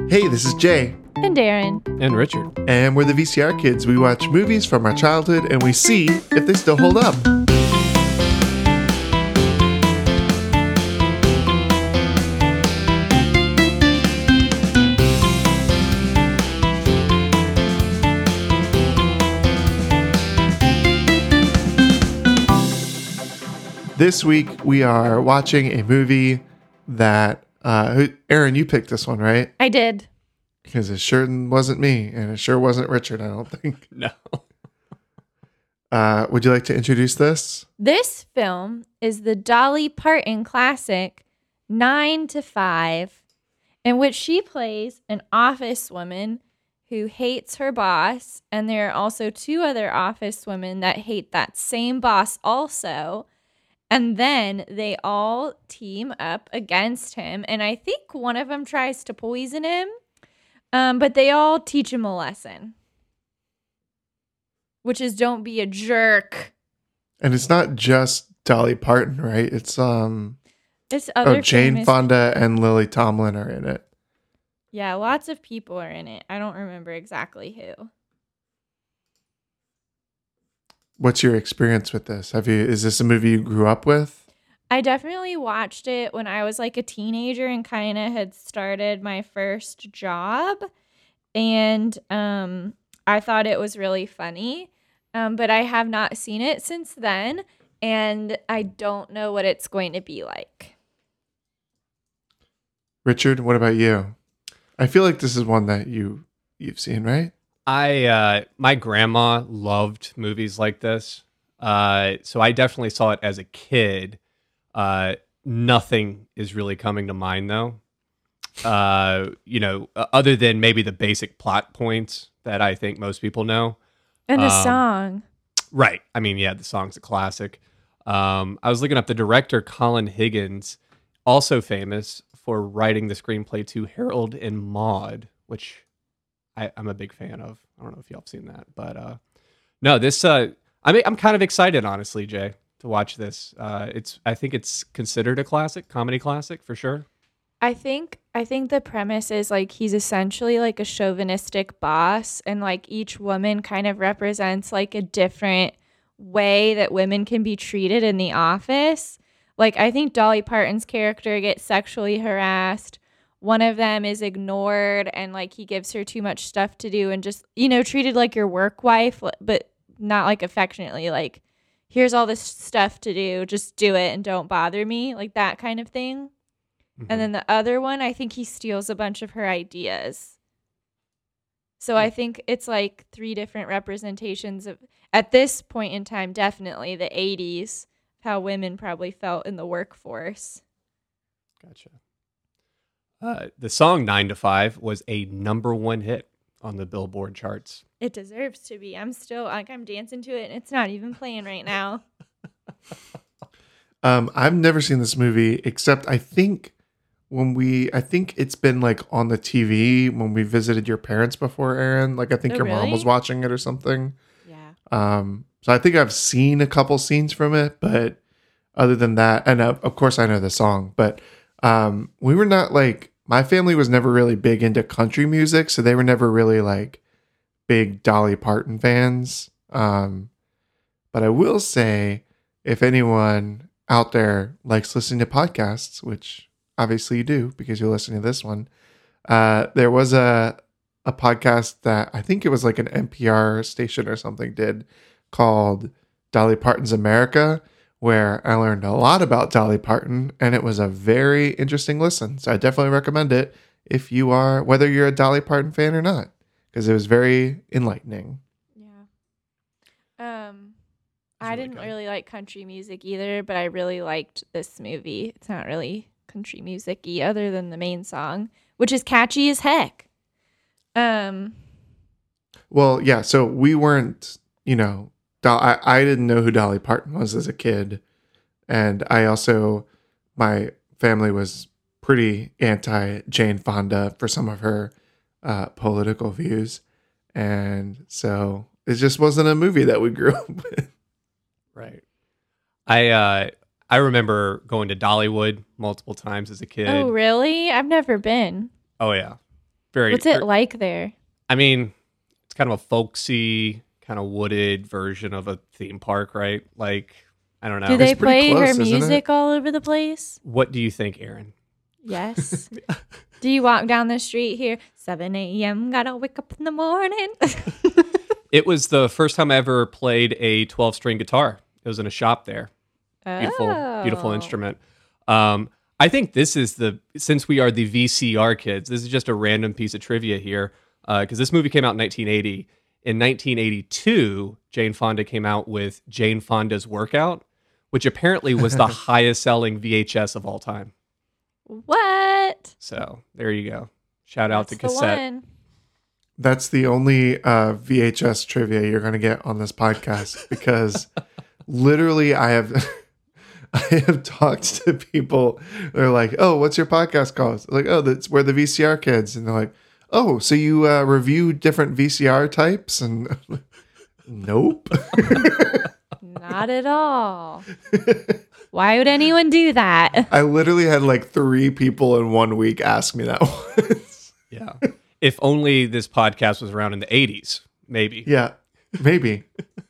Hey, this is Jay. And Darren. And Richard. And we're the VCR kids. We watch movies from our childhood and we see if they still hold up. This week we are watching a movie that Aaron, you picked this one, right? I did. Because it sure wasn't me, and it sure wasn't Richard, I don't think. No. Would you like to introduce this? This film is the Dolly Parton classic 9 to 5, in which she plays an office woman who hates her boss, and there are also two other office women that hate that same boss also. And then they all team up against him. And I think one of them tries to poison him. But they all teach him a lesson. Which is don't be a jerk. And it's not just Dolly Parton, right? It's other Jane famous... Fonda and Lily Tomlin are in it. Yeah, lots of people are in it. I don't remember exactly who. What's your experience with this? Is this a movie you grew up with? I definitely watched it when I was like a teenager and kind of had started my first job. And I thought it was really funny. But I have not seen it since then. And I don't know what it's going to be like. Richard, what about you? I feel like this is one that you've seen, right? My grandma loved movies like this. So I definitely saw it as a kid. Nothing is really coming to mind though. Other than maybe the basic plot points that I think most people know. And the song. Right. I mean, yeah, the song's a classic. I was looking up the director, Colin Higgins, also famous for writing the screenplay to Harold and Maude, which I'm a big fan of. I don't know if y'all have seen that, but no, this. I'm kind of excited, honestly, Jay, to watch this. I think it's considered a classic, comedy classic for sure. I think the premise is like he's essentially like a chauvinistic boss, and like each woman kind of represents like a different way that women can be treated in the office. Like I think Dolly Parton's character gets sexually harassed. One of them is ignored and like he gives her too much stuff to do and just, treated like your work wife, but not like affectionately, like here's all this stuff to do, just do it and don't bother me, like that kind of thing. Mm-hmm. And then the other one, I think he steals a bunch of her ideas. So I think it's like three different representations of, at this point in time, definitely the 80s, how women probably felt in the workforce. Gotcha. The song 9 to 5 was a #1 hit on the Billboard charts. It deserves to be. I'm dancing to it and it's not even playing right now. I've never seen this movie except I think it's been like on the TV when we visited your parents before, Aaron. Like I think your mom was watching it or something. Yeah. So I think I've seen a couple scenes from it, but other than that, and of course I know the song, but we were not like, my family was never really big into country music, so they were never really like big Dolly Parton fans. But I will say, if anyone out there likes listening to podcasts, which obviously you do because you're listening to this one, there was a podcast that I think it was like an NPR station or something did called Dolly Parton's America, where I learned a lot about Dolly Parton, and it was a very interesting listen. So I definitely recommend it if you are, whether you're a Dolly Parton fan or not, because it was very enlightening. Yeah. I didn't really like country music either, but I really liked this movie. It's not really country music-y other than the main song, which is catchy as heck. Well, yeah, so we weren't, I didn't know who Dolly Parton was as a kid. And my family was pretty anti Jane Fonda for some of her political views. And so it just wasn't a movie that we grew up with. Right. I remember going to Dollywood multiple times as a kid. Oh, really? I've never been. Oh, yeah. very. What's it like there? I mean, it's kind of a folksy, kind of wooded version of a theme park, right? Like, I don't know. Do they It's pretty play close, her isn't it? music all over the place? What do you think, Aaron? Yes. Do you walk down the street here? 7 a.m. Gotta wake up in the morning. It was the first time I ever played a 12-string guitar. It was in a shop there. Beautiful Oh. instrument. I think this is since we are the VCR kids, this is just a random piece of trivia here, because this movie came out in 1980. In 1982, Jane Fonda came out with Jane Fonda's Workout, which apparently was the highest selling VHS of all time. What? So there you go. Shout out That's to the cassette. one. That's the only VHS trivia you're going to get on this podcast because literally I have talked to people. They're like, "Oh, what's your podcast called?" Like, "Oh, that's We're the VCR Kids," and they're like, "Oh, so you review different VCR types?" And nope. Not at all. Why would anyone do that? I literally had like 3 people in 1 week ask me that once. Yeah. If only this podcast was around in the 80s, maybe. Yeah, maybe.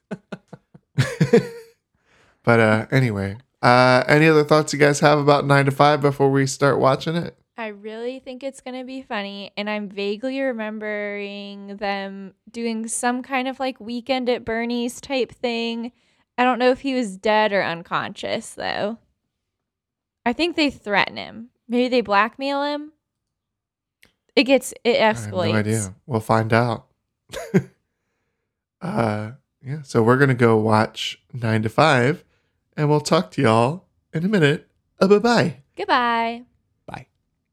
But anyway, any other thoughts you guys have about 9 to 5 before we start watching it? I really think it's going to be funny. And I'm vaguely remembering them doing some kind of like Weekend at Bernie's type thing. I don't know if he was dead or unconscious, though. I think they threaten him. Maybe they blackmail him. It escalates. I have no idea. We'll find out. Yeah, so we're going to go watch 9 to 5, and we'll talk to y'all in a minute. Bye-bye. Goodbye. Bye.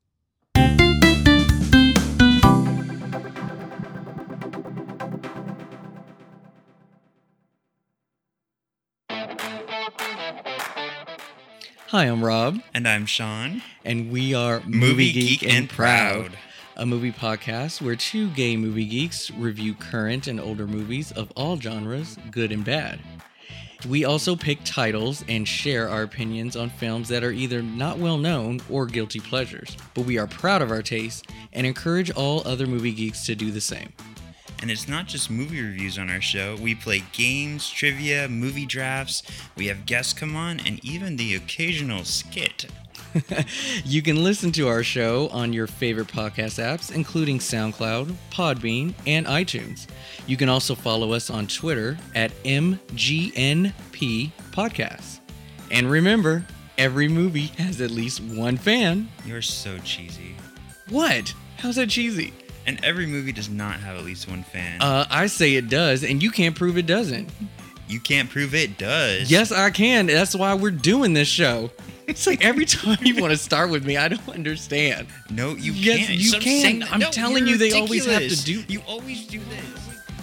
Hi, I'm Rob, And I'm Sean. and we are Movie Geek and Proud. a movie podcast where 2 gay movie geeks review current and older movies of all genres, good and bad. We also pick titles and share our opinions on films that are either not well known or guilty pleasures, but we are proud of our taste and encourage all other movie geeks to do the same. And it's not just movie reviews on our show. We play games, trivia, movie drafts. We have guests come on, and even the occasional skit. You can listen to our show on your favorite podcast apps, including SoundCloud, Podbean, and iTunes. You can also follow us on Twitter at MGNP Podcasts. And remember, every movie has at least one fan. You're so cheesy. What? How's that cheesy? And every movie does not have at least one fan. I say it does, and you can't prove it doesn't. You can't prove it does. Yes, I can. That's why we're doing this show. It's like every time you want to start with me, I don't understand. No, you Yes, can't. you Stop can. saying that. I'm No, telling you're you, they always have to ridiculous. do- You always do this.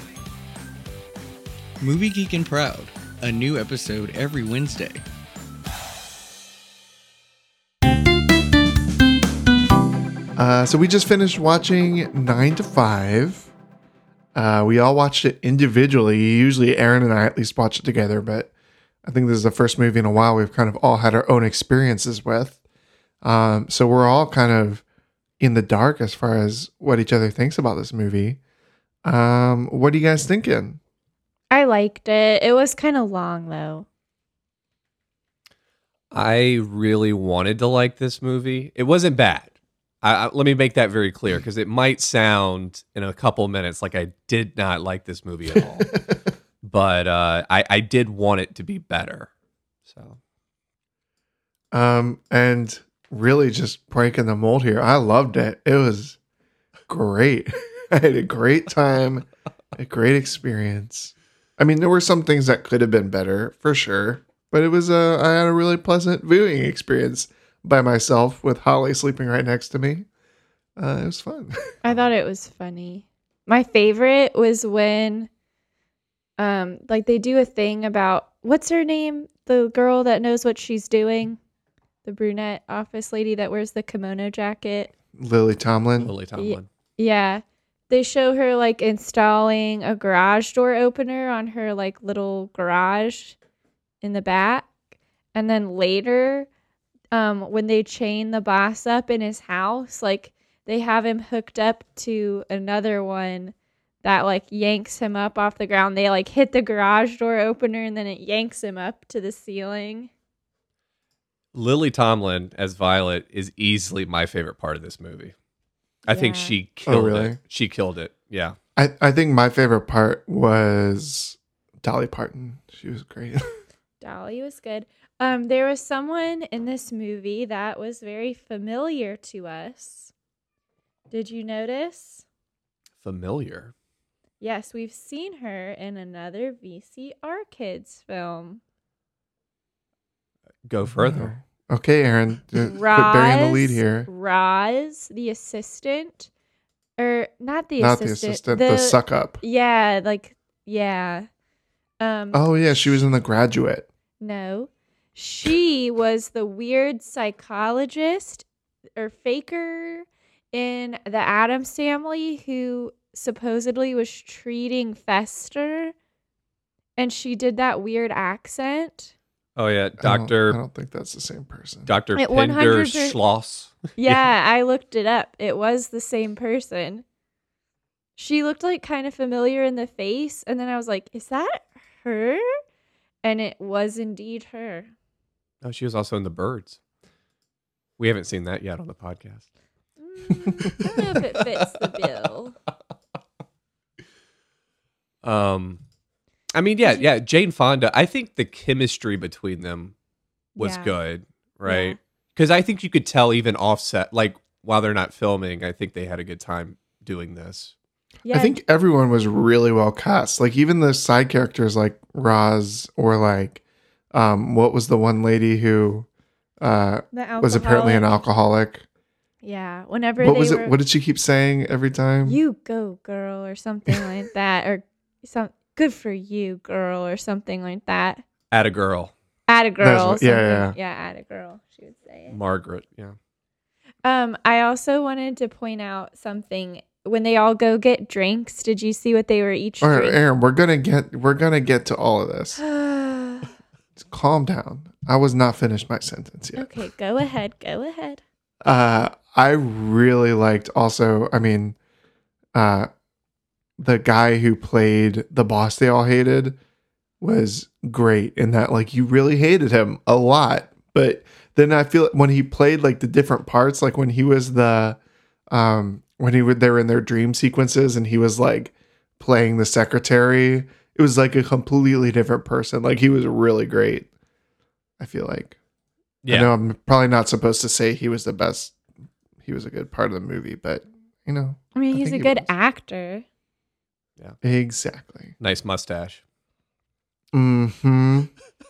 Movie Geek and Proud, a new episode every Wednesday. So we just finished watching 9 to 5. We all watched it individually. Usually Aaron and I at least watch it together, but I think this is the first movie in a while we've kind of all had our own experiences with. So we're all kind of in the dark as far as what each other thinks about this movie. What are you guys thinking? I liked it. It was kind of long, though. I really wanted to like this movie. It wasn't bad. Let me make that very clear because it might sound in a couple minutes like I did not like this movie at all. But I did want it to be better. So And really just breaking the mold here. I loved it. It was great. I had a great time, a great experience. I mean, there were some things that could have been better for sure, but I had a really pleasant viewing experience by myself with Holly sleeping right next to me. It was fun. I thought it was funny. My favorite was when like they do a thing about what's her name? The girl that knows what she's doing. The brunette office lady that wears the kimono jacket. Lily Tomlin. Lily Tomlin. Yeah. They show her like installing a garage door opener on her like little garage in the back. And then later, when they chain the boss up in his house, like they have him hooked up to another one that like yanks him up off the ground. They like hit the garage door opener and then it yanks him up to the ceiling. Lily Tomlin as Violet is easily my favorite part of this movie. I think Yeah. she killed really? it. She killed it. Yeah. I think my favorite part was Dolly Parton. She was great. Dolly was good. There was someone in this movie that was very familiar to us. Did you notice? Familiar. Yes, we've seen her in another VCR Kids film. Go further. Okay, Aaron. Quit burying the lead here. Roz, the assistant. Or not the Not assistant. the assistant, the suck up. Yeah, like, yeah. Oh, yeah, she was in The Graduate. No. She was the weird psychologist or faker in the Addams Family who supposedly was treating Fester. And she did that weird accent. Oh yeah, I Dr. don't think that's the same person. Dr. It Pinder 100% Schloss. Yeah, I looked it up. It was the same person. She looked like kind of familiar in the face. And then I was like, is that her? And it was indeed her. Oh, she was also in The Birds. We haven't seen that yet on the podcast. I don't know if it fits the bill. I mean, yeah, Jane Fonda. I think the chemistry between them was Yeah. good, right? Yeah. Because I think you could tell even offset, like while they're not filming, I think they had a good time doing this. Yeah, I think everyone was really well cast. Like even the side characters like Roz or like what was the one lady who the was apparently an alcoholic. alcoholic. Yeah, whenever What they was were, it? What did she keep saying every time? you go, girl, or something like that, or some good for you, girl, or something like that. At a girl, At a girl, what- yeah, something. Yeah, at a girl, she would say it. Margaret. Yeah. I also wanted to point out something. When they all go get drinks, did you see what they were each All right, drinking? Aaron, we're gonna get to all of this. Just calm down. I was not finished my sentence yet. Okay, go ahead. Go ahead. I really liked also, I mean, the guy who played the boss they all hated was great in that, like, you really hated him a lot. But then I feel when he played like the different parts, like when he was the, when they were in their dream sequences and he was like playing the secretary, it was like a completely different person. Like he was really great. I feel like. I know I'm probably not supposed to say he was the best. He was a good part of the movie, but you know. I mean, I he's a think he good was. actor. Exactly. Nice mustache. Mm-hmm.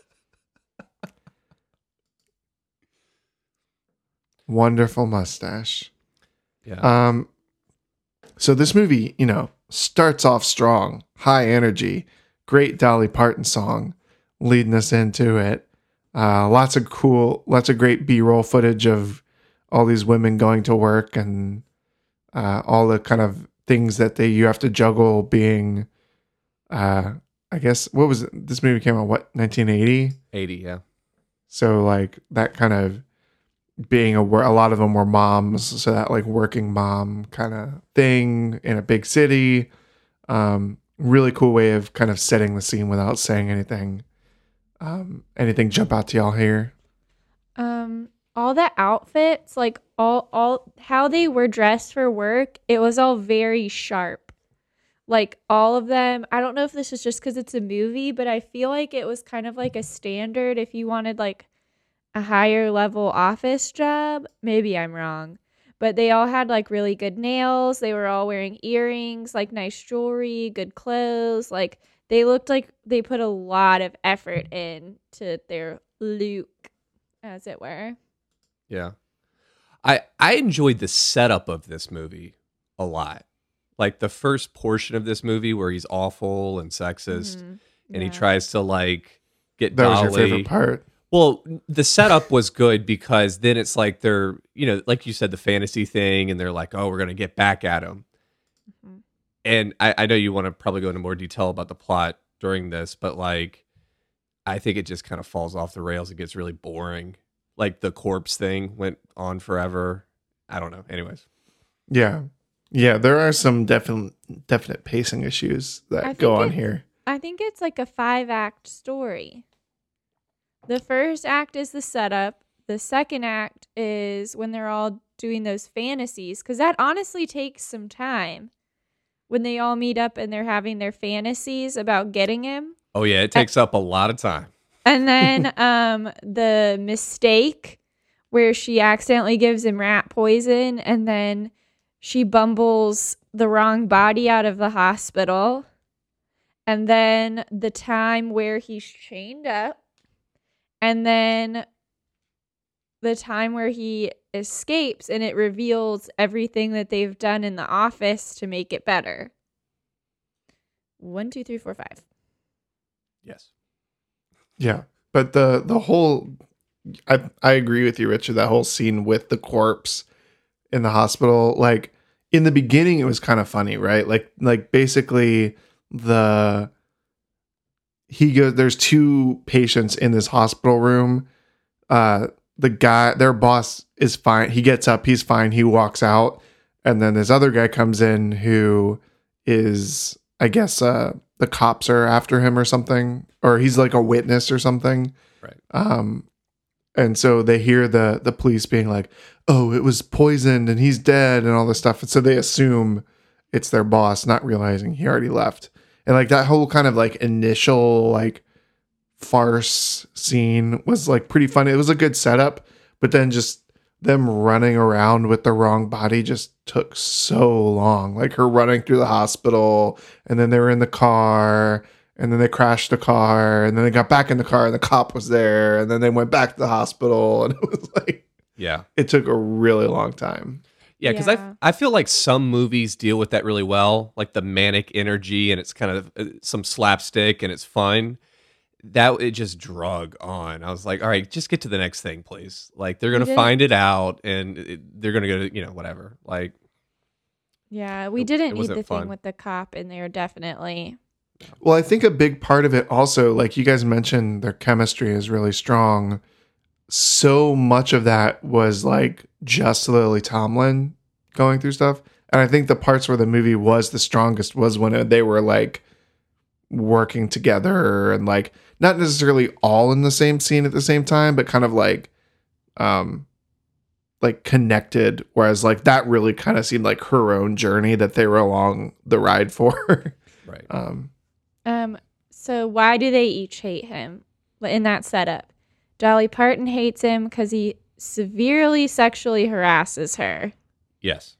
Wonderful mustache. Yeah. So this movie, you know, starts off strong, high energy, great Dolly Parton song leading us into it. Lots of great B-roll footage of all these women going to work and all the kind of things that you have to juggle being, I guess, what was it? This movie came out, 1980? 80, yeah. So like that kind of being a lot of them were moms, so that like working mom kind of thing in a big city. Really cool way of kind of setting the scene without saying anything. Anything jump out to y'all here? All the outfits, like all how they were dressed for work, it was all very sharp. Like all of them, I don't know if this is just because it's a movie, but I feel like it was kind of like a standard if you wanted like a higher level office job. Maybe I'm wrong. But they all had like really good nails. They were all wearing earrings, like nice jewelry, good clothes. Like they looked like they put a lot of effort into their look, as it were. Yeah. I enjoyed the setup of this movie a lot. Like the first portion of this movie where he's awful and sexist and he tries to like get That was Dolly. your favorite part. Well, the setup was good because then it's like they're, you know, like you said, the fantasy thing, and they're like, oh, we're going to get back at him. Mm-hmm. And I know you want to probably go into more detail about the plot during this, but like, I think it just kind of falls off the rails. It gets really boring. Like the corpse thing went on forever. I don't know. Anyways. Yeah. Yeah, there are some definite pacing issues I that think go on it's- here. I think it's like a 5-act story. The first act is the setup. The second act is when they're all doing those fantasies, because that honestly takes some time. When they all meet up and they're having their fantasies about getting him. Oh yeah, it takes up a lot of time. And then the mistake where she accidentally gives him rat poison and then she bumbles the wrong body out of the hospital. And then the time where he's chained up. And then the time where he escapes and it reveals everything that they've done in the office to make it better. 1, 2, 3, 4, 5. Yes. Yeah. But the whole I agree with you, Richard, that whole scene with the corpse in the hospital, like in the beginning it was kind of funny, right? Like basically there's 2 patients in this hospital room. The guy, their boss is fine. He gets up, he's fine, he walks out, and then this other guy comes in who is, I guess, the cops are after him or something, or he's like a witness or something. Right. And so they hear the police being like, "Oh, it was poisoned and he's dead," and all this stuff. And so they assume it's their boss, not realizing he already left. And like that whole kind of like initial like farce scene was like pretty funny. It was a good setup, but then just them running around with the wrong body just took so long. Like her running through the hospital, and then they were in the car, and then they crashed the car, and then they got back in the car and the cop was there, and then they went back to the hospital, and it was like, Yeah. it took a really long time. Yeah, because Yeah. I feel like some movies deal with that really well, like the manic energy, and it's kind of some slapstick, and it's fun. That it just drug on. I was like, all right, just get to the next thing, please. Like they're gonna didn't- find it out, and they're gonna go to whatever. Like Yeah, we It didn't need wasn't the fun. thing with the cop in there, definitely. Well, I think a big part of it also, like you guys mentioned, their chemistry is really strong. So much of that was like just Lily Tomlin going through stuff. And I think the parts where the movie was the strongest was when they were like working together and like not necessarily all in the same scene at the same time, but kind of like connected. Whereas like that really kind of seemed like her own journey that they were along the ride for. right. So why do they each hate him in that setup? Dolly Parton hates him because he severely sexually harasses her. Yes.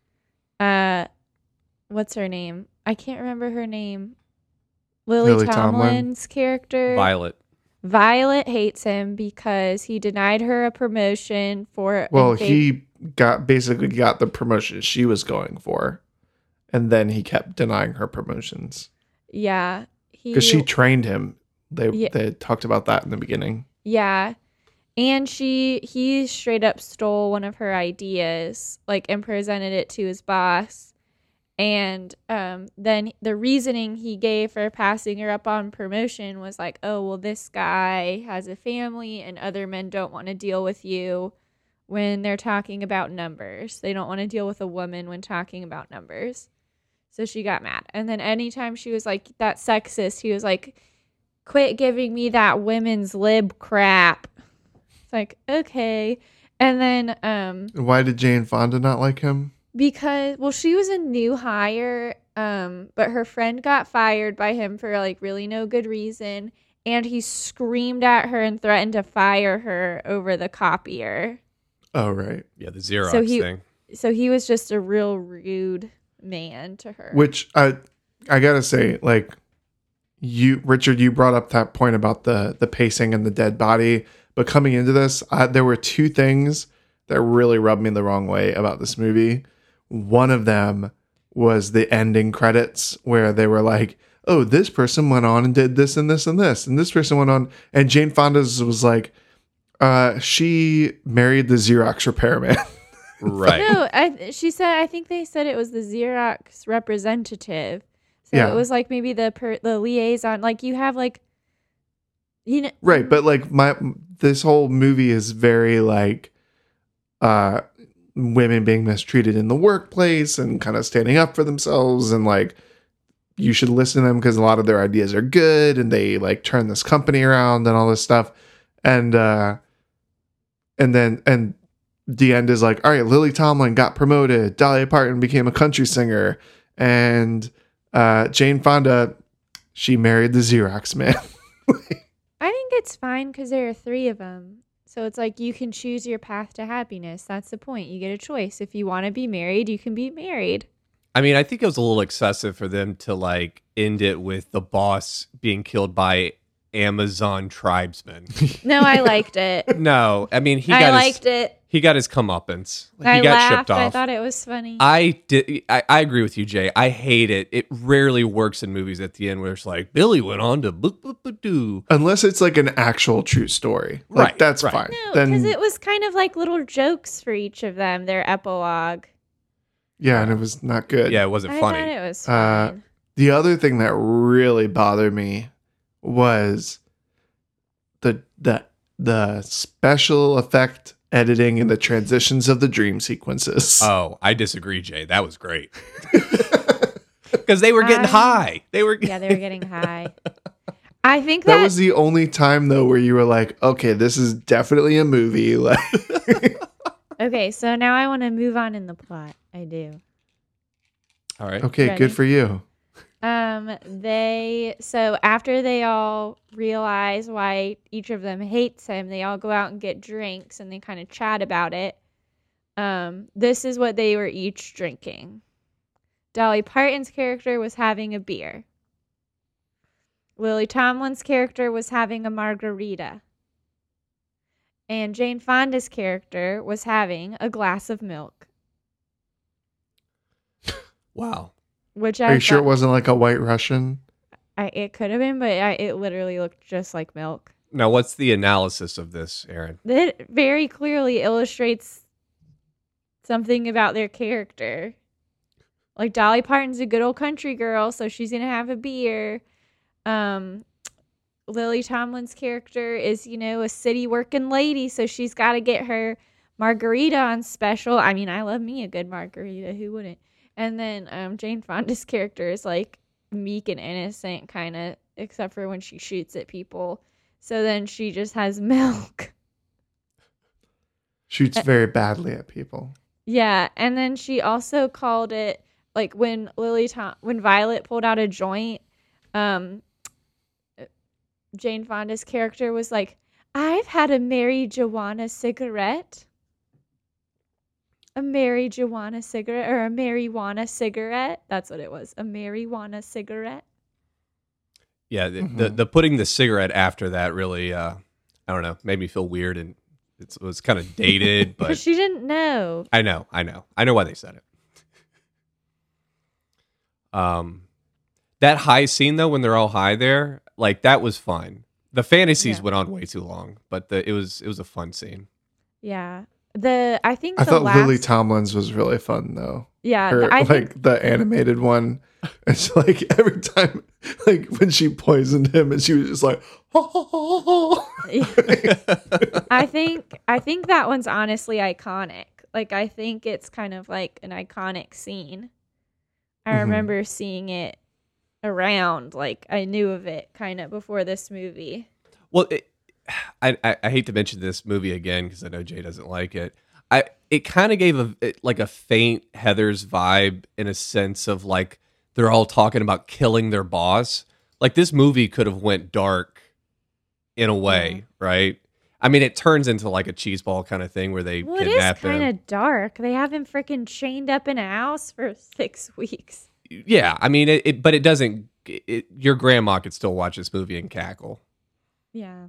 What's her name? I can't remember her name. Lily Lily Tomlin. Tomlin's character. Violet. Violet hates him because he denied her a promotion for. Well, he basically got the promotion she was going for, and then he kept denying her promotions Yeah. because she trained him. Yeah. They talked about that in the beginning. Yeah. And he straight up stole one of her ideas, like, and presented it to his boss. And then the reasoning he gave for passing her up on promotion was like, oh, well, this guy has a family and other men don't want to deal with you when they're talking about numbers. They don't want to deal with a woman when talking about numbers. So she got mad. And then anytime she was like, that's sexist, he was like, quit giving me that women's lib crap. It's like, okay. And then Why did Jane Fonda not like him? because, well, she was a new hire, but her friend got fired by him for like really no good reason, and he screamed at her and threatened to fire her over the copier. Oh, right. Yeah, the Xerox So he- thing. So he was just a real rude man to her. Which I gotta say, like Richard, you brought up that point about the pacing and the dead body, but coming into this, there were 2 things that really rubbed me the wrong way about this movie. One of them was the ending credits where they were like, oh, this person went on and did this and this and this, and this person went on, and Jane Fonda's was like, she married the Xerox repairman. Right. No, she said, I think they said it was the Xerox representative. So Yeah. it was like maybe the liaison. Like you have like, you know, Right, but like this whole movie is very like women being mistreated in the workplace and kind of standing up for themselves, and like you should listen to them because a lot of their ideas are good and they like turn this company around and all this stuff. And the end is like, all right, Lily Tomlin got promoted, Dolly Parton became a country singer, and Jane Fonda, she married the Xerox man. I think it's fine because there are 3 of them. So it's like you can choose your path to happiness. That's the point. You get a choice. If you want to be married, you can be married. I mean, I think it was a little excessive for them to like end it with the boss being killed by Amazon tribesmen. No, I liked it. No, I mean he liked it. He got his comeuppance. I He got laughed. shipped off. I thought it was funny. I agree with you, Jay. I hate it. It rarely works in movies at the end where it's like Billy went on to boop boop boop doo. Unless it's like an actual true story. Like Right, that's right. fine. No, Then because it was kind of like little jokes for each of them, their epilogue. yeah, and it was not good. Yeah, it wasn't I funny. thought it was Uh, fine. The other thing that really bothered me was the special effect editing and the transitions of the dream sequences. Oh, I disagree, Jay. That was great. Because they were getting high. They were. Yeah, they were getting high. I think that that was the only time though where you were like, okay, this is definitely a movie. Like, okay. So now I want to move on in the plot. I do. All right. okay, Ready? good for you. So after they all realize why each of them hates him, they all go out and get drinks and they kind of chat about it. This is what they were each drinking. Dolly Parton's character was having a beer. Lily Tomlin's character was having a margarita. And Jane Fonda's character was having a glass of milk. Wow. Which Are you sure it wasn't like a White Russian? It could have been, but it literally looked just like milk. Now, what's the analysis of this, Aaron? That very clearly illustrates something about their character. Like Dolly Parton's a good old country girl, so she's gonna have a beer. Lily Tomlin's character is, a city working lady, so she's got to get her margarita on special. I mean, I love me a good margarita. Who wouldn't? And then Jane Fonda's character is like meek and innocent, kind of, except for when she shoots at people. So then she just has milk. Shoots very badly at people. Yeah, and then she also called it like when Violet pulled out a joint. Jane Fonda's character was like, "I've had a marijuana cigarette." A marijuana cigarette or a marijuana cigarette. That's what it was. A marijuana cigarette. Yeah, the putting the cigarette after that really, I don't know, made me feel weird, and it was kind of dated, but Because she didn't know. I know why they said it. That high scene though, when they're all high there, like that was fun. The fantasies Yeah. went on way too long, but it was a fun scene. Yeah. I think I the thought last. Lily Tomlin's was really fun though. Yeah. Her, I think like the animated one. It's like every time, like when she poisoned him, and she was just like, I think that one's honestly iconic. Like I think it's kind of like an iconic scene. I Mhm. remember seeing it around, like I knew of it kind of before this movie. Well, I hate to mention this movie again because I know Jay doesn't like it. It kind of gave a faint Heather's vibe in a sense of like they're all talking about killing their boss. Like this movie could have went dark in a way, right? I mean, it turns into like a cheeseball kind of thing where they Well, it is kidnap kind him. of dark. They have him freaking chained up in a house for 6 weeks. Yeah, I mean, but it doesn't. Your grandma could still watch this movie and cackle. Yeah.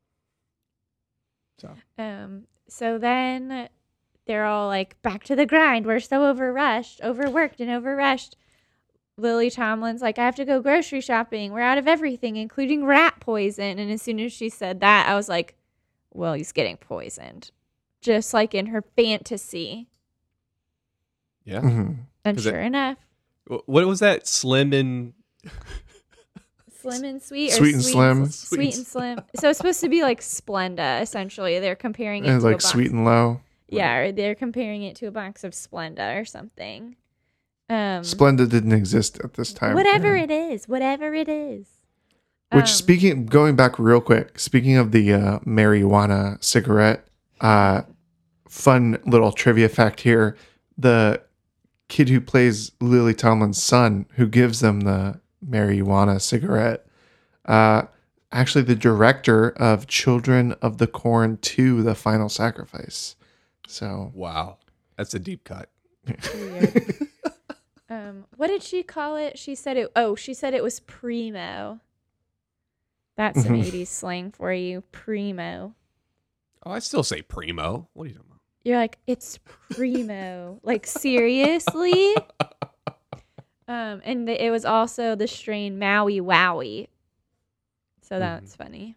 So. So then they're all like, back to the grind. We're so overworked and overrushed. Lily Tomlin's like, I have to go grocery shopping. We're out of everything, including rat poison. And as soon as she said that, I was like, well, he's getting poisoned. Just like in her fantasy. Yeah. Mhm. And 'Cause sure enough, What was that? Slim and Slim and Sweet. Sweet and Slim. Sweet and Slim. So it's supposed to be like Splenda, essentially. They're comparing it And to a like box. Sweet and Low. Yeah, or they're comparing it to a box of Splenda or something. Splenda didn't exist at this time. Whatever Aaron. whatever it is. Which, going back real quick, speaking of the marijuana cigarette, fun little trivia fact here: the kid who plays Lily Tomlin's son, who gives them the marijuana cigarette, actually the director of Children of the Corn 2: The Final Sacrifice. So Wow. That's a deep cut. Weird. What did she call it? She said it was primo. That's some 80s slang for you, primo. Oh, I still say primo. What are you talking about? You're like, it's primo. Like, seriously? And it was also the strain Maui Wowie. So that's funny.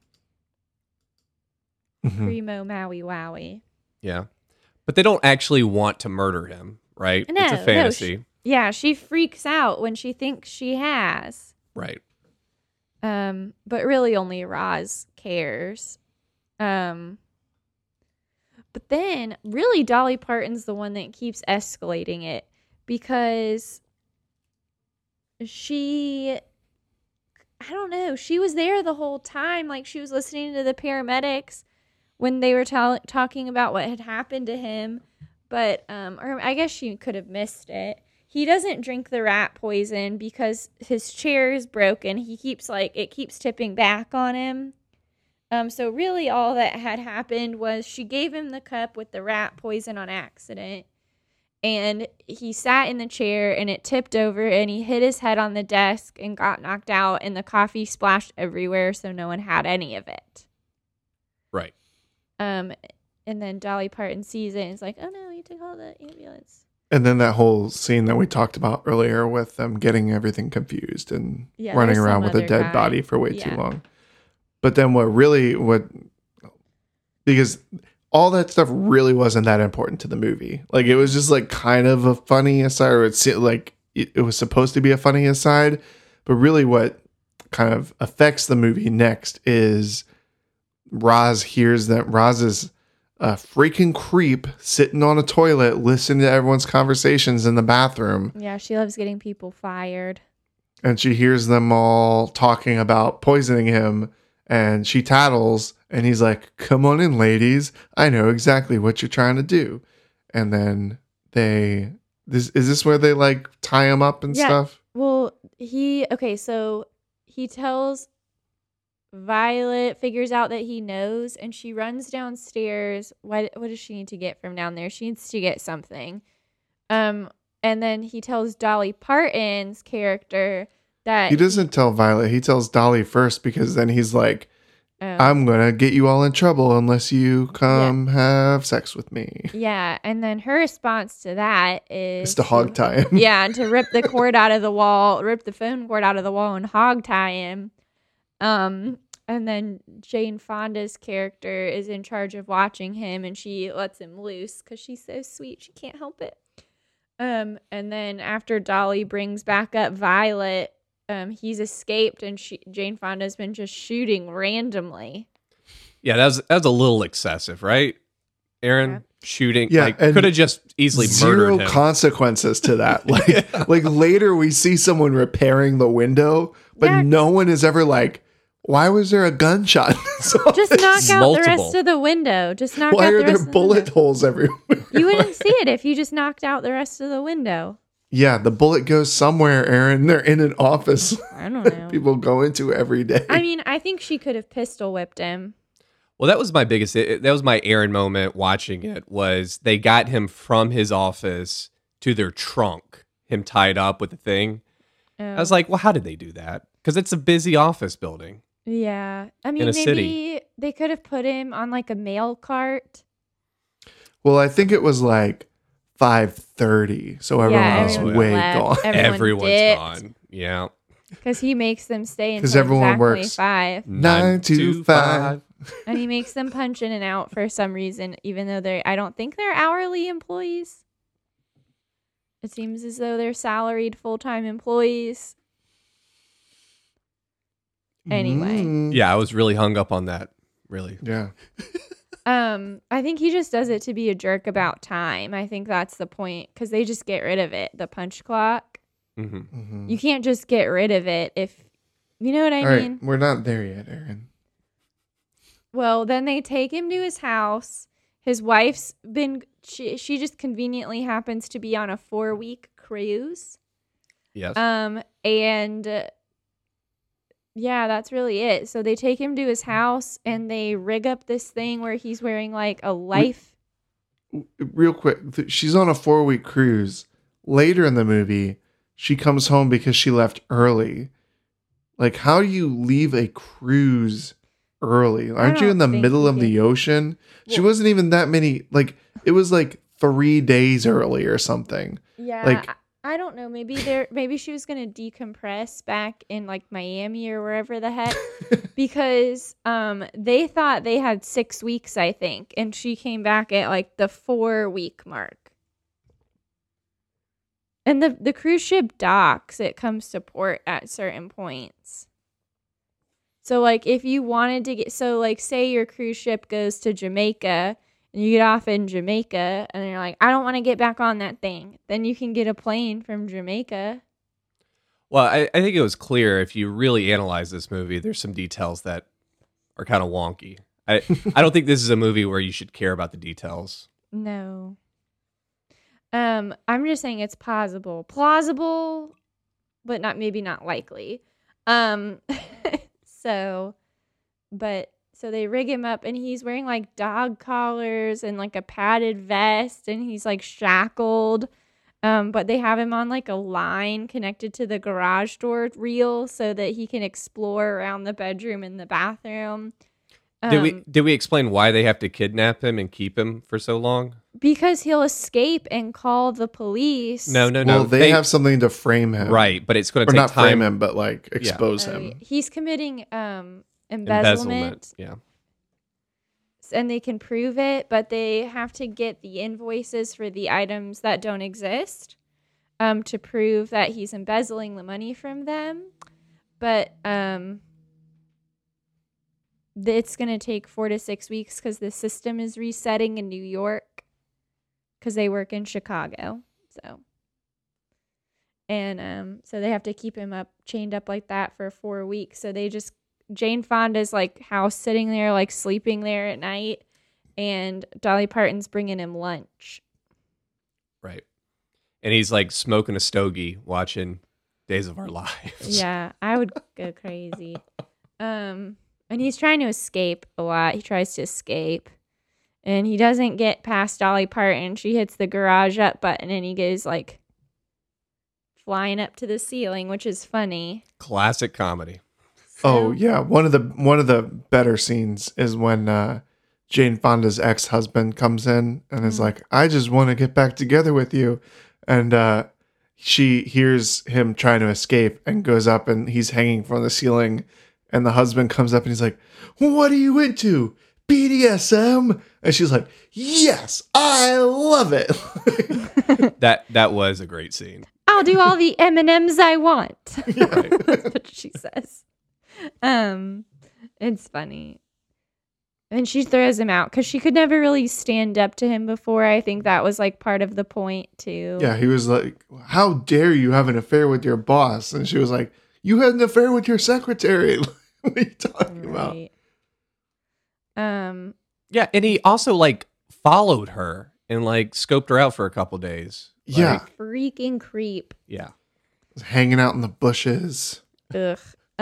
Primo Maui Wowie. Yeah. But they don't actually want to murder him, right? No, it's a fantasy. She freaks out when she thinks she has. Right. But really only Roz cares. But then really Dolly Parton's the one that keeps escalating it because I don't know, she was there the whole time. Like, she was listening to the paramedics when they were talking about what had happened to him. But, or I guess she could have missed it. He doesn't drink the rat poison because his chair is broken. It keeps tipping back on him. So really all that had happened was she gave him the cup with the rat poison on accident. And he sat in the chair and it tipped over and he hit his head on the desk and got knocked out and the coffee splashed everywhere so no one had any of it. Right. And then Dolly Parton sees it and is like, oh no, you took all the ambulance. And then that whole scene that we talked about earlier with them getting everything confused and running there's around some with a other dead guy. body for way too long. But then because all that stuff really wasn't that important to the movie. Like, it was just like kind of a funny aside, or it was supposed to be a funny aside. But really what kind of affects the movie next is Roz hears that Roz is a freaking creep sitting on a toilet listening to everyone's conversations in the bathroom. Yeah, she loves getting people fired. And she hears them all talking about poisoning him. And she tattles. And he's like, come on in, ladies. I know exactly what you're trying to do. And then is this where they like tie him up and stuff? Well, so he tells Violet, figures out that he knows, and she runs downstairs. What does she need to get from down there? She needs to get something. And then he tells Dolly Parton's character that He doesn't tell Violet. He tells Dolly first, because then he's like, I'm going to get you all in trouble unless you come have sex with me. Yeah, and then her response to that is It's to hog tie him. Yeah, and to rip the cord out of the wall, rip the phone cord out of the wall and hog tie him. And then Jane Fonda's character is in charge of watching him, and she lets him loose because she's so sweet. She can't help it. And then after Dolly brings back up Violet, he's escaped, and Jane Fonda's been just shooting randomly. Yeah, that was a little excessive, right? Aaron shooting, Yeah, and could have just easily murdered zero him. consequences to that. Like later we see someone repairing the window, but no one is ever like, why was there a gunshot? Just knock out the Multiple. rest of the window. Just knock Why out are the rest there of the bullet window. holes everywhere? You wouldn't see it if you just knocked out the rest of the window. Yeah, the bullet goes somewhere, Aaron. They're in an office I don't know. people go into every day. I mean, I think she could have pistol whipped him. Well, that was my that was my Aaron moment watching it, was they got him from his office to their trunk, him tied up with the thing. I was like, well, how did they do that? Because it's a busy office building. Yeah. I mean, In a maybe city. they could have put him on like a mail cart. Well, I think it was like 5:30, so everyone was everyone way left. gone. Everyone's gone. Yeah. Because he makes them stay 'Cause until everyone exactly works 5. 9 to 5. And he makes them punch in and out for some reason, even though I don't think they're hourly employees. It seems as though they're salaried full-time employees. Anyway. Mm. Yeah, I was really hung up on that. Really. Yeah. I think he just does it to be a jerk about time. I think that's the point because they just get rid of it. The punch clock. Mm-hmm. You can't just get rid of it if you know what I All mean. right, we're not there yet, Aaron. Well, then they take him to his house. His wife's been she just conveniently happens to be on a 4-week cruise. Yes. And yeah, that's really it. So they take him to his house and they rig up this thing where he's wearing like a life. Real quick, she's on a 4-week cruise. Later in the movie, she comes home because she left early. Like, how do you leave a cruise early? Aren't you in the don't think middle you of the can. ocean? She Well- wasn't even that many. Like, it was like 3 days early or something. Yeah, Like- I don't know. Maybe she was gonna decompress back in like Miami or wherever the heck, because they thought they had 6 weeks, I think, and she came back at like the 4-week mark. And the cruise ship docks. It comes to port at certain points. So like if you wanted to get say your cruise ship goes to Jamaica and you get off in Jamaica and you're like, I don't want to get back on that thing. Then you can get a plane from Jamaica. Well, I think it was clear if you really analyze this movie, there's some details that are kind of wonky. I don't think this is a movie where you should care about the details. No. I'm just saying it's plausible, but not likely. So they rig him up and he's wearing like dog collars and like a padded vest and he's like shackled. But they have him on like a line connected to the garage door reel so that he can explore around the bedroom and the bathroom. Did we explain why they have to kidnap him and keep him for so long? Because he'll escape and call the police. No. Well, they have something to frame him. Right, but it's going to Or take not time. frame him, but like expose Oh, him. yeah. He's committing embezzlement. Yeah. And they can prove it, but they have to get the invoices for the items that don't exist to prove that he's embezzling the money from them. But it's going to take 4 to 6 weeks because the system is resetting in New York because they work in Chicago. So they have to keep him chained up like that for 4 weeks. So Jane Fonda's like house sitting there, like sleeping there at night, and Dolly Parton's bringing him lunch. Right. And he's like smoking a stogie watching Days of Our Lives. Yeah, I would go crazy. And he's trying to escape a lot. He tries to escape. And he doesn't get past Dolly Parton. She hits the garage up button and he goes like flying up to the ceiling, which is funny. Classic comedy. Oh yeah, one of the better scenes is when Jane Fonda's ex-husband comes in and is like, "I just want to get back together with you," and she hears him trying to escape and goes up and he's hanging from the ceiling, and the husband comes up and he's like, "What are you into? BDSM?" And she's like, "Yes, I love it." That was a great scene. I'll do all the M&Ms I want. That's what she says. It's funny. And she throws him out because she could never really stand up to him before. I think that was like part of the point too. Yeah, he was like, "How dare you have an affair with your boss?" And she was like, "You had an affair with your secretary." What are you talking about? Right. Yeah, and he also like followed her and like scoped her out for a couple days. Yeah. Like, Freaking creep. yeah. Hanging out in the bushes. Ugh.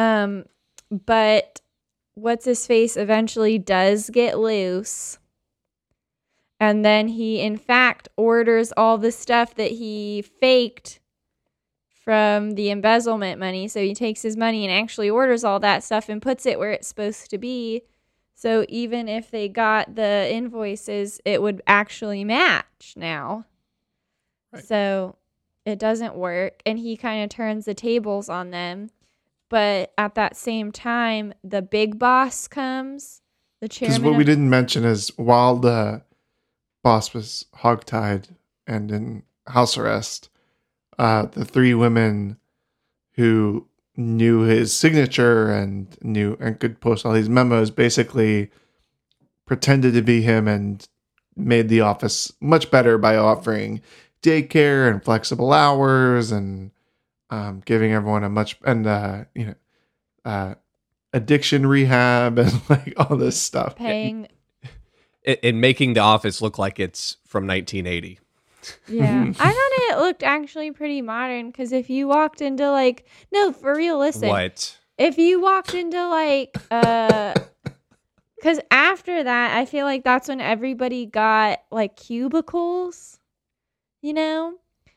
But what's his face eventually does get loose. And then he in fact orders all the stuff that he faked from the embezzlement money. So he takes his money and actually orders all that stuff and puts it where it's supposed to be. So even if they got the invoices, it would actually match now. Right. So it doesn't work. And he kind of turns the tables on them. But at that same time, the big boss comes. The Because chairman. what we didn't mention is while the boss was hogtied and in house arrest, the 3 women who knew his signature and could post all these memos basically pretended to be him and made the office much better by offering daycare and flexible hours and giving everyone a much addiction rehab and like all this stuff. Paying. And making the office look like it's from 1980. Yeah. I thought it looked actually pretty modern because if you walked into like, no, for real, listen. What? If you walked into like, because after that, I feel like that's when everybody got like cubicles, you know?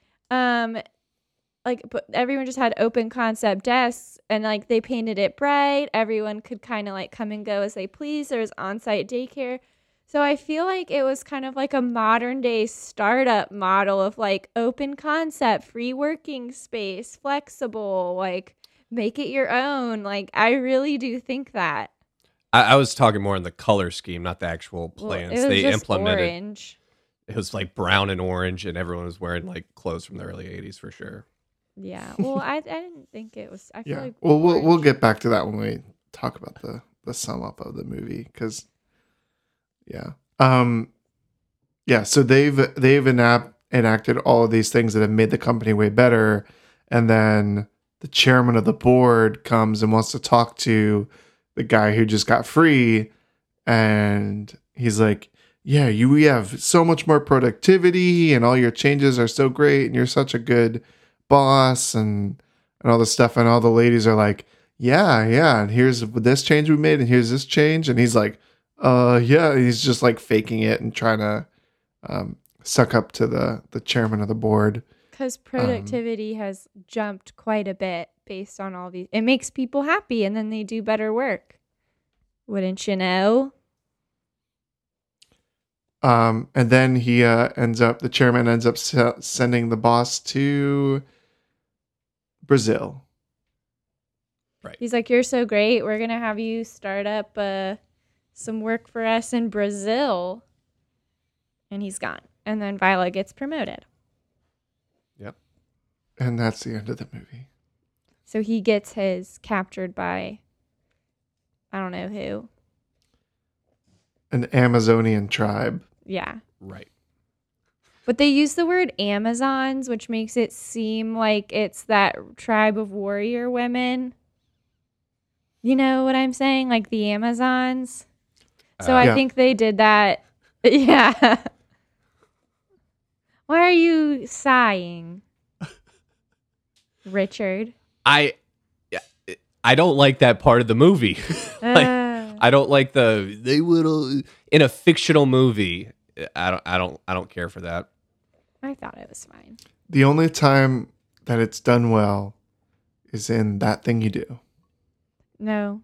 But everyone just had open concept desks and like they painted it bright. Everyone could kind of like come and go as they please. There was on-site daycare. So I feel like it was kind of like a modern day startup model of like open concept, free working space, flexible, like make it your own. Like I really do think that. I was talking more in the color scheme, not the actual Well, plans. it was They just implemented orange. it was like brown and orange, and everyone was wearing like clothes from the early 80s for sure. Yeah. Well, I didn't think it was. I feel Yeah. like Well, we'll orange- get back to that when we talk about the sum up of the movie because so they've enacted all of these things that have made the company way better, and then the chairman of the board comes and wants to talk to the guy who just got free, and he's like, yeah, we have so much more productivity and all your changes are so great and you're such a good boss and all this stuff. And all the ladies are like, yeah. And here's this change we made and here's this change. And he's like, yeah. He's just like faking it and trying to suck up to the chairman of the board. Because productivity has jumped quite a bit based on all these. It makes people happy and then they do better work. Wouldn't you know? And then the chairman ends up sending the boss to Brazil. Right. He's like, you're so great. We're going to have you start up some work for us in Brazil. And he's gone. And then Viola gets promoted. Yep. And that's the end of the movie. So he gets his captured by, I don't know who. An Amazonian tribe. Yeah. Right. But they use the word Amazons, which makes it seem like it's that tribe of warrior women. You know what I'm saying? Like the Amazons. So I Yeah. think they did that. Yeah. Why are you sighing, Richard? I don't like that part of the movie. I don't like they would in a fictional movie. I don't care for that. I thought it was fine. The only time that it's done well is in That Thing You Do. No.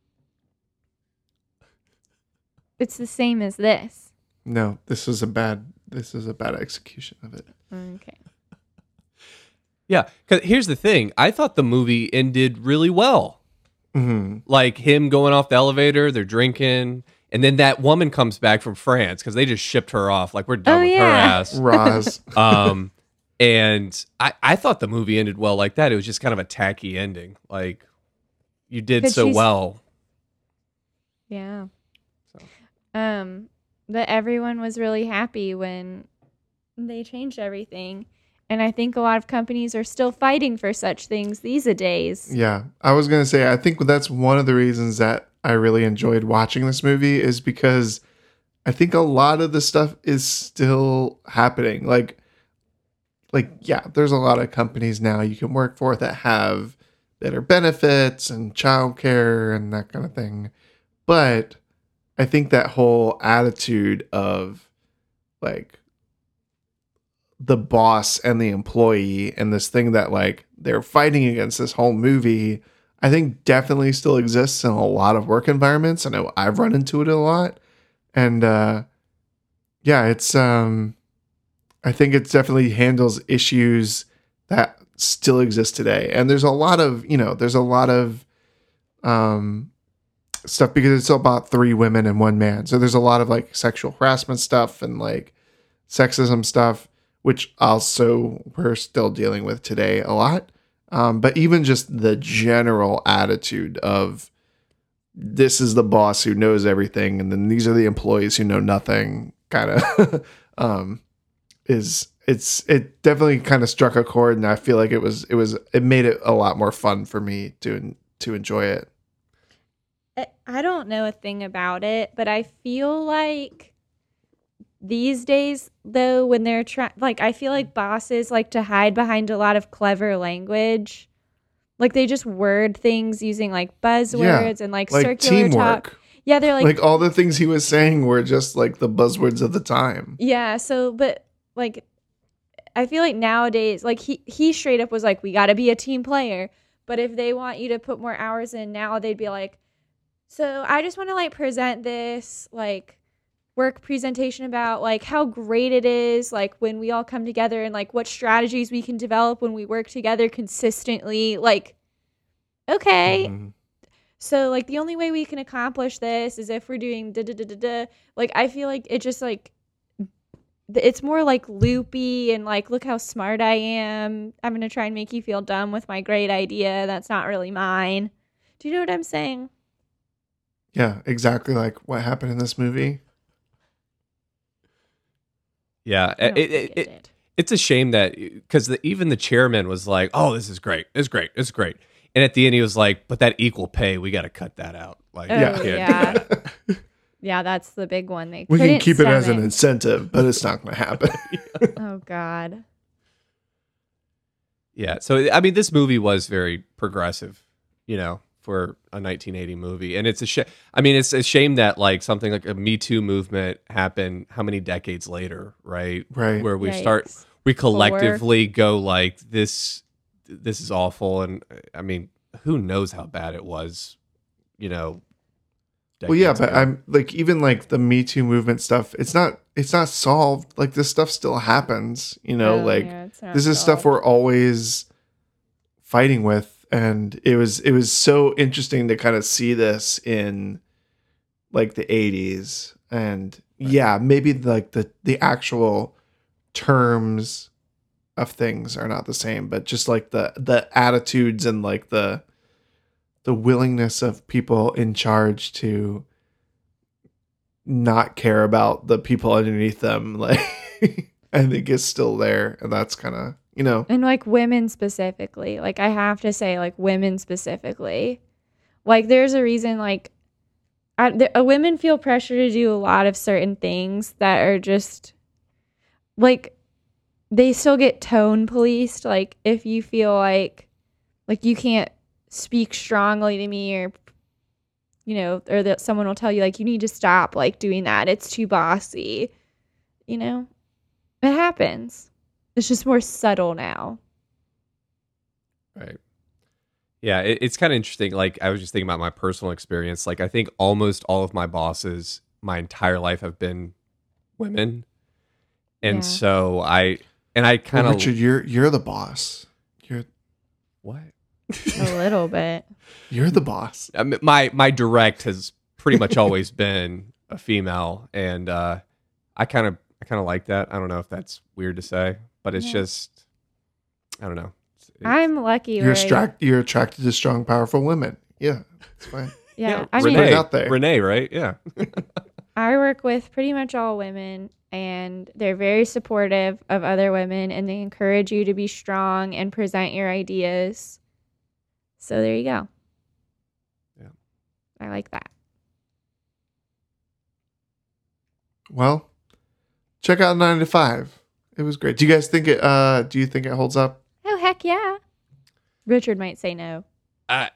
It's the same as this. No, this is a bad execution of it. Okay. Yeah, because here's the thing. I thought the movie ended really well. Mm-hmm. Like him going off the elevator, they're drinking, and then that woman comes back from France because they just shipped her off. Like we're done with her ass. Roz. And I thought the movie ended well like that. It was just kind of a tacky ending. Like you did 'Cause so she's- well. Yeah. So. That everyone was really happy when they changed everything. And I think a lot of companies are still fighting for such things these days. Yeah, I was going to say, I think that's one of the reasons that I really enjoyed watching this movie is because I think a lot of the stuff is still happening. Like, yeah, there's a lot of companies now you can work for that have better benefits and childcare and that kind of thing. But I think that whole attitude of like the boss and the employee and this thing that like they're fighting against this whole movie, I think definitely still exists in a lot of work environments. I know I've run into it a lot. And yeah, it's I think it definitely handles issues that still exist today. And there's a lot of stuff because it's about 3 women and 1 man. So there's a lot of like sexual harassment stuff and like sexism stuff, which also we're still dealing with today a lot. But even just the general attitude of this is the boss who knows everything, and then these are the employees who know nothing. Kind of it definitely kind of struck a chord, and I feel like it made it a lot more fun for me to enjoy it. I don't know a thing about it, but I feel like these days, though, when they're trying, like, I feel like bosses like to hide behind a lot of clever language. Like, they just word things using, like, buzzwords and, like circular teamwork. talk. Yeah, they're like all the things he was saying were just, like, the buzzwords of the time. Yeah, so, but, like, I feel like nowadays, like, he straight up was like, we got to be a team player. But if they want you to put more hours in now, they'd be like, so I just want to, like, present this, like, work presentation about, like, how great it is, like, when we all come together and, like, what strategies we can develop when we work together consistently. Like, okay. Mm-hmm. So, like, the only way we can accomplish this is if we're doing da-da-da-da-da. Like, I feel like it just, like, it's more, like, loopy and, like, look how smart I am. I'm going to try and make you feel dumb with my great idea. That's not really mine. Do you know what I'm saying? Yeah, exactly like what happened in this movie. Yeah, it's a shame that because even the chairman was like, "Oh, this is great, it's great, it's great," and at the end he was like, "But that equal pay, we got to cut that out." Like, yeah. Yeah, that's the big one. We can keep it as an incentive, but it's not going to happen. Oh God. Yeah, so I mean, this movie was very progressive, for a 1980 movie, and it's a shame. I mean, it's a shame that like something like a Me Too movement happened how many decades later, right? Right. Where we collectively go like this is awful, and I mean, who knows how bad it was, Well, yeah, but ago. I'm like, even like the Me Too movement stuff, it's not solved. Like, this stuff still happens, this is stuff we're always fighting with. And it was so interesting to kind of see this in like the 80s. And yeah, maybe like the actual terms of things are not the same, but just like the attitudes and like the willingness of people in charge to not care about the people underneath them, like I think is still there. And that's kind of, and like women specifically, like I have to say, like women specifically, like there's a reason, like women feel pressure to do a lot of certain things that are just like, they still get tone policed. Like if you feel like you can't speak strongly to me, or or that someone will tell you like, you need to stop like doing that, it's too bossy, it happens. It's just more subtle now. Right. Yeah, it's kind of interesting. Like, I was just thinking about my personal experience. Like, I think almost all of my bosses my entire life have been women. And so I kind of... Richard, you're the boss. You're... What? A little bit. You're the boss. I mean, my direct has pretty much always been a female. And I kind of like that. I don't know if that's weird to say. But it's just, I don't know. I'm lucky. You're attracted to strong, powerful women. Yeah, it's fine. Yeah, I mean, Renee, right? Yeah. I work with pretty much all women, and they're very supportive of other women, and they encourage you to be strong and present your ideas. So there you go. Yeah, I like that. Well, check out 9 to 5. It was great. Do you guys think it? Do you think it holds up? Oh heck yeah! Richard might say no. I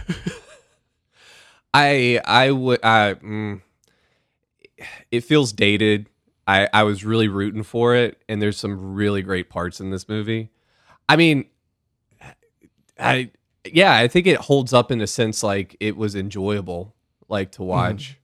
would. It feels dated. I was really rooting for it, and there's some really great parts in this movie. I mean, I think it holds up in a sense, like it was enjoyable, like to watch.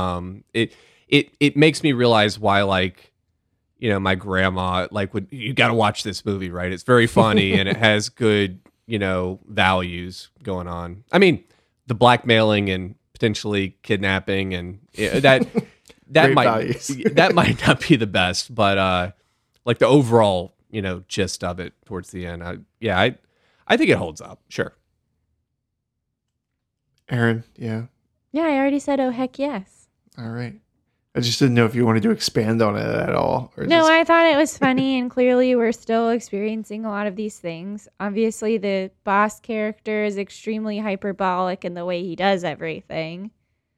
It makes me realize why, like, my grandma you got to watch this movie, right? It's very funny and it has good, values going on. I mean, the blackmailing and potentially kidnapping and that might not be the best, but like the overall, gist of it towards the end. I think it holds up. Sure. Aaron, yeah. Yeah, I already said, oh, heck yes. All right. I just didn't know if you wanted to expand on it at all. Or No, just... I thought it was funny, and clearly we're still experiencing a lot of these things. Obviously, the boss character is extremely hyperbolic in the way he does everything.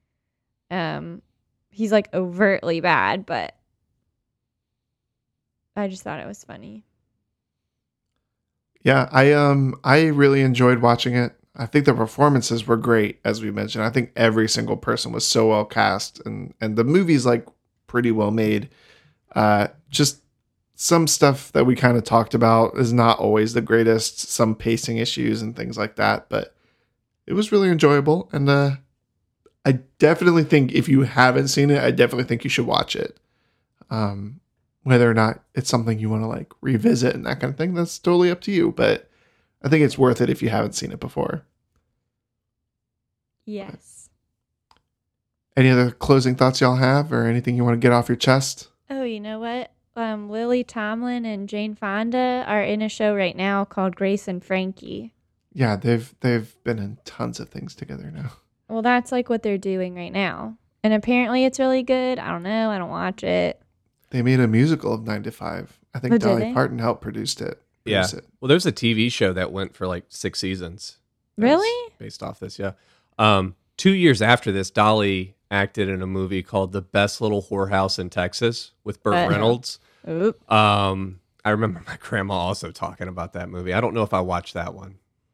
He's like overtly bad, but I just thought it was funny. Yeah, I really enjoyed watching it. I think the performances were great, as we mentioned. I think every single person was so well cast, and the movie's like pretty well made. Just some stuff that we kind of talked about is not always the greatest, some pacing issues and things like that, but it was really enjoyable. And I definitely think if you haven't seen it, I definitely think you should watch it. Whether or not it's something you want to like revisit and that kind of thing, that's totally up to you. But I think it's worth it if you haven't seen it before. Yes. Any other closing thoughts y'all have, or anything you want to get off your chest? Oh, you know what? Lily Tomlin and Jane Fonda are in a show right now called Grace and Frankie. Yeah, they've been in tons of things together now. Well, that's like what they're doing right now. And apparently it's really good. I don't know. I don't watch it. They made a musical of 9 to 5. I think Oh, did Dolly they? Parton helped produce it. Yeah. Produce it. Well, there's a TV show that went for like 6 seasons. that was Really? Based off this, yeah. 2 years after this, Dolly acted in a movie called The Best Little Whorehouse in Texas with Burt Reynolds. Oop. I remember my grandma also talking about that movie. I don't know if I watched that one.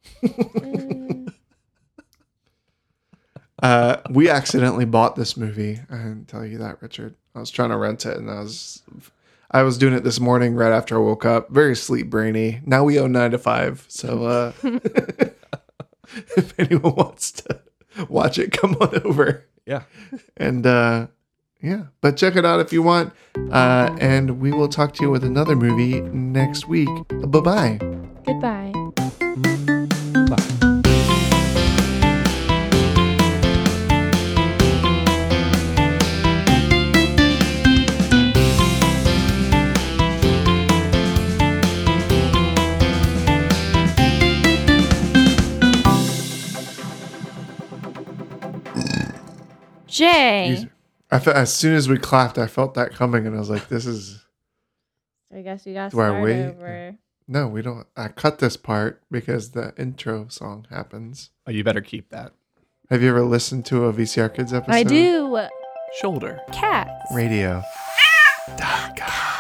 We accidentally bought this movie. I didn't tell you that, Richard. I was trying to rent it, and I was doing it this morning right after I woke up. Very sleep brainy. Now we owe 9 to 5. So if anyone wants to watch it, come on over. Yeah. And yeah, but check it out if you want. And we will talk to you with another movie next week. Bye-bye. Goodbye. Jay. As soon as we clapped, I felt that coming, and I was like, "This is." I guess we got to Do I start wait? over. No, we don't. I cut this part because the intro song happens. Oh, you better keep that. Have you ever listened to a VCR Kids episode? I do. Shoulder. Cats. Radio. .com.